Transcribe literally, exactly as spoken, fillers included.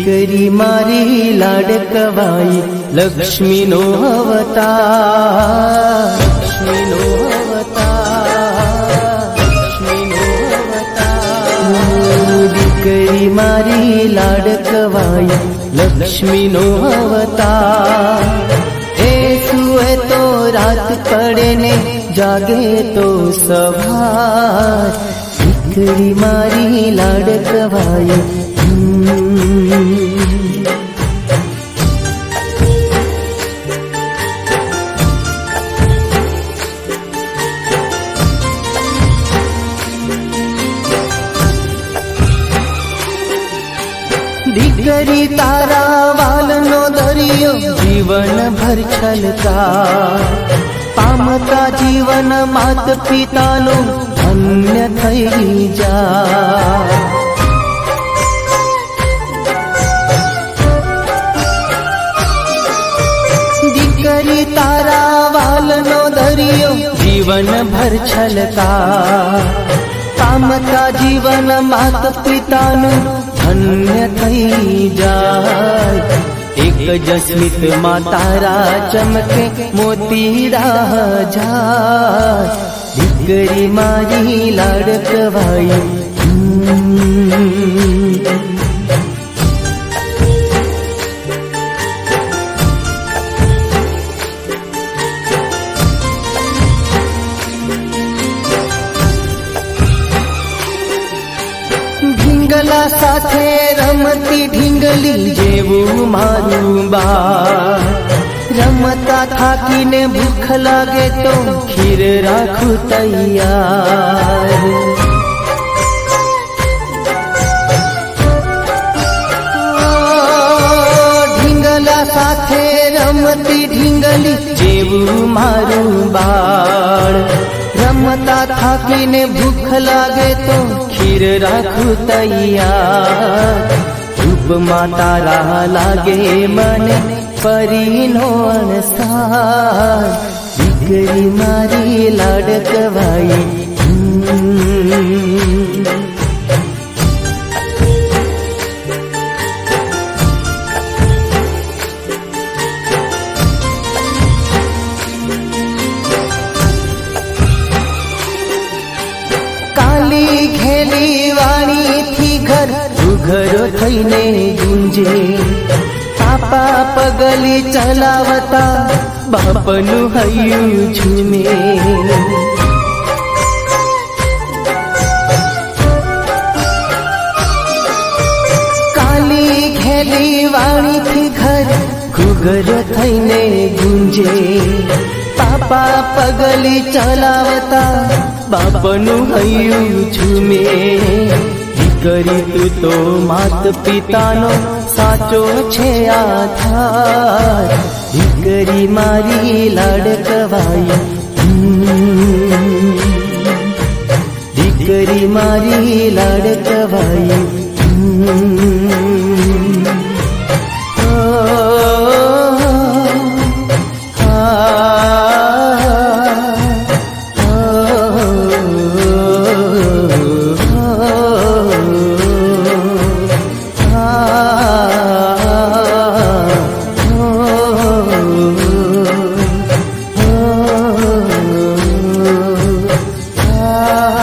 દીકરી મારી લાડકવાઈ લક્ષ્મીનો અવતાર, લક્ષ્મીનો અવતાર, લક્ષ્મીનો અવતાર. દીકરી મારી લાડકવાઈ લક્ષ્મીનો અવતાર. એ સુએ તો રાત પડે ને જાગે તો સવાર. દીકરી મારી લાડકવાઈ. દીકરી તારા વાલનો દરિયો જીવન ભર છલકા. પામતા જીવન માત પિતાનું ધન્ય થઈ જા. દીકરી તારા વાલનો દરિયો જીવન ભર છલકા. પામતા જીવન માત પિતાનું ધન્ય થઈ જાય. એક જસ્મિત માં તારા ચમકે મોતી રાહ જાય. દીકરી મારી લાડકવાઈ. ઢીંગલા સાથે રમતી ઢીંગલી જેવું મારું બા. રમતા થાકીને ભૂખ લાગે તો ખીર રાખું તૈયાર. ઢીંગલા સાથે રમતી ઢીંગલી જેવું મારું બાળ. રમતા થાકીને ભૂખ લાગે તો ખીર રાખું તૈયાર. રૂપમાં તારા લાગે મને પરીનો અણસાર. દીકરી મારી લાડકવાઈ. કાલી ઘેલી વાણીથી ઘર ઘરો થઈને ગુંજે. પાપા પગલી ચલાવતા બાપનું હૈયું ઝૂમે. કાલી ઘેલી વાણીથી ઘર ઘૂઘરો થઈને ગુંજે. પાપા પગલી ચલાવતા બાપનું હૈયું ઝૂમે. દીકરી તું તો માત પિતાનો સાચો છે આધાર. દીકરી મારી લાડકવાઈ. દીકરી મારી લાડકવાઈ. Ah